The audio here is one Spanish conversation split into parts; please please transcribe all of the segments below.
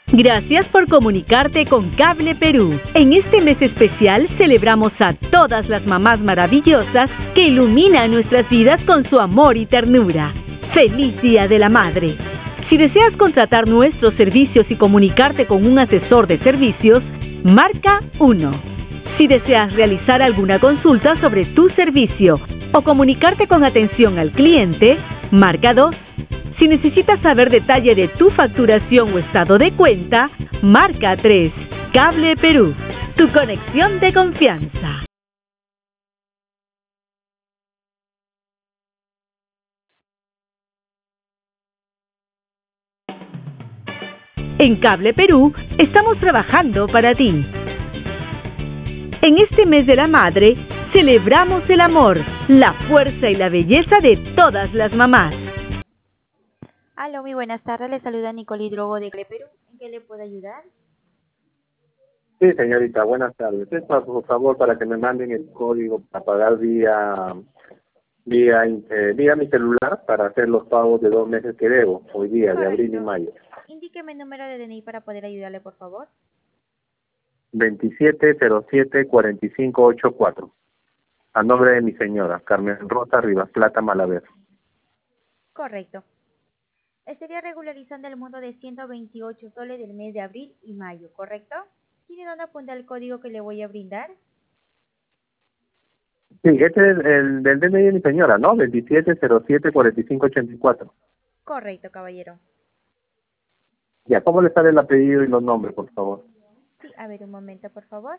Gracias por comunicarte con Cable Perú. En este mes especial celebramos a todas las mamás maravillosas que iluminan nuestras vidas con su amor y ternura. ¡Feliz Día de la Madre! Si deseas contratar nuestros servicios y comunicarte con un asesor de servicios, marca 1. Si deseas realizar alguna consulta sobre tu servicio o comunicarte con atención al cliente, marca 2. Si necesitas saber detalle de tu facturación o estado de cuenta, marca 3. Cable Perú, tu conexión de confianza. En Cable Perú estamos trabajando para ti. En este mes de la madre, celebramos el amor, la fuerza y la belleza de todas las mamás. Aló, muy buenas tardes. Le saluda Nicole Drogo de Cable Perú. ¿En qué le puedo ayudar? Sí, señorita, buenas tardes. Es por favor para que me manden el código para pagar vía mi celular para hacer los pagos de 2 meses que debo, hoy día, de abril y mayo. Indíqueme el número de DNI para poder ayudarle, por favor. 2707-4584. A nombre de mi señora, Carmen Rosa Rivas Plata Malaver. Correcto. Estaría regularizando el monto de 128 soles del mes de abril y mayo, ¿correcto? ¿Tiene dónde apuntar el código que le voy a brindar? Sí, este es el del DNI de mi señora, ¿no? 2707-4584. Correcto, caballero. Ya, ¿cómo le sale el apellido y los nombres, por favor? Sí, a ver, un momento, por favor.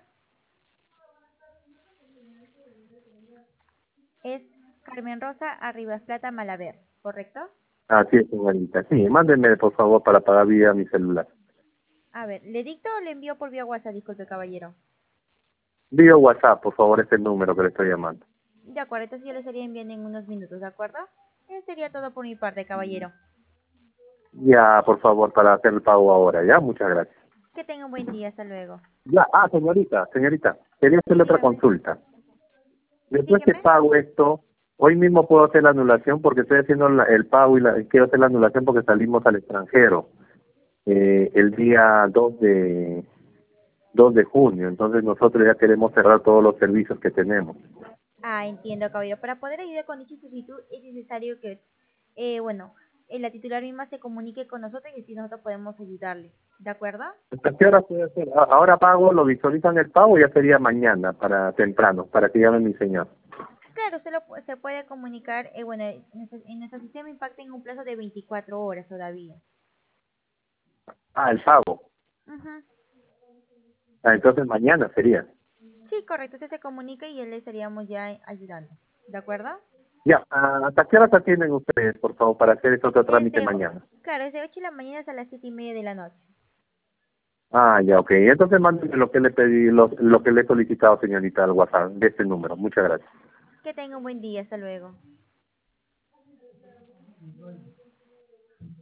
Es Carmen Rosa Arribas Plata Malaver, ¿correcto? Así es, señorita. Sí, mándenme, por favor, para pagar vía mi celular. A ver, ¿le dicto o le envío por vía WhatsApp? Disculpe, caballero. Vía WhatsApp, por favor, este número que le estoy llamando. De acuerdo, entonces yo le estaría enviando en unos minutos, ¿de acuerdo? Eso sería todo por mi parte, caballero. Ya, por favor, para hacer el pago ahora, ¿ya? Muchas gracias. Que tenga un buen día, hasta luego. Ya, señorita, quería hacerle otra Dígame. consulta. Después que Dígame. pago esto, hoy mismo puedo hacer la anulación porque estoy haciendo el pago y quiero hacer la anulación porque salimos al extranjero el día 2 de junio. Entonces nosotros ya queremos cerrar todos los servicios que tenemos. Entiendo, caballero. Para poder ayudar con dicha solicitud es necesario que, la titular misma se comunique con nosotros y así nosotros podemos ayudarle. ¿De acuerdo? ¿Hasta qué hora puede hacer? Ahora pago, lo visualizan el pago, ya sería mañana, para temprano, para que llame mi señor. Claro, se puede comunicar, en nuestro sistema impacta en un plazo de 24 horas todavía. El pago. Ujú. Entonces mañana sería. Sí, correcto. Usted se comunica y le estaríamos ya ayudando. ¿De acuerdo? Ya, ¿hasta qué horas atienden ustedes, por favor, para hacer este otro trámite mañana? Claro, es de 8 de la mañana hasta las 7:30 de la noche. Ya, ok. Entonces mándenme lo que le pedí, lo que le he solicitado, señorita, al WhatsApp, de este número. Muchas gracias. Que tenga un buen día. Hasta luego.